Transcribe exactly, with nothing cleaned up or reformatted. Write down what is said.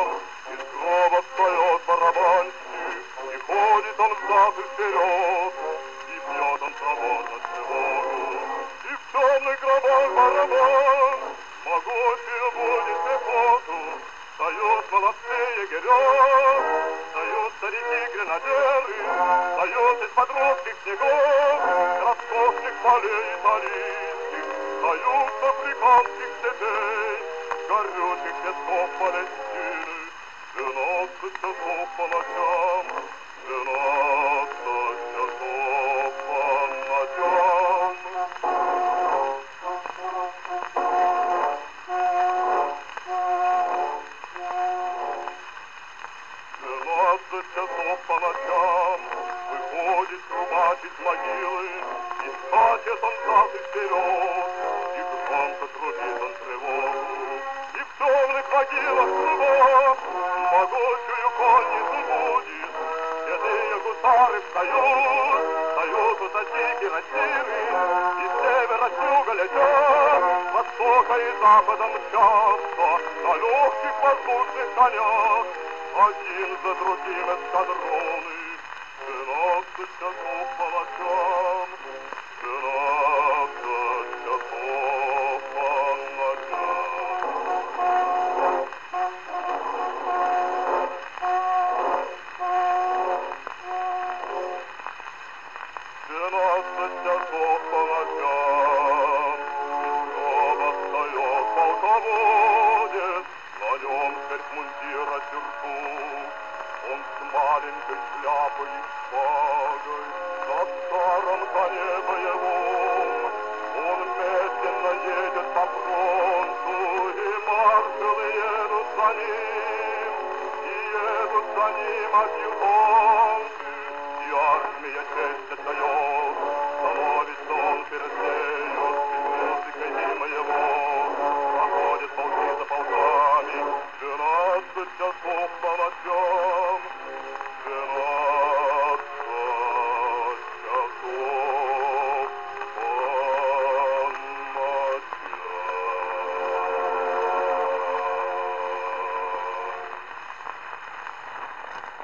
Из гроба встает барабанщик, и ходит он взад и вперед, и бьет он свободно тревогу, и в темных гробах барабан могучую будет пехоту. Встают молодцы егеря, встают старики-гренадеры, встают из-под русских снегов, роскошных полей италийских, встают с африканских степей, горючих песков Палестины. Двенадцать часов по ночам, двенадцать часов по ночам. Двенадцать часов по ночам выходит трубач из могилы, и скачет он взад и вперед, и громко трубит он тревогу, и в темных могилах трубах могучую конницу будет. Седые гусары встают, встают высоти кирасиры, и с севера с юга летят, с востока и запада мчатся на легких воздушных конях. Один за другим эскадроны, двенадцать часов по ночам, двенадцать часов по ночам. Двенадцать часов по ночам, из гроба встает полководец, на нем шесть мундира сюртук, он с маленькой шляпой и шпагой, на старом коне боевом. Он медленно едет по фронту, и маршалы едут за ним, и едут за ним адъютанты, и армия честь отдает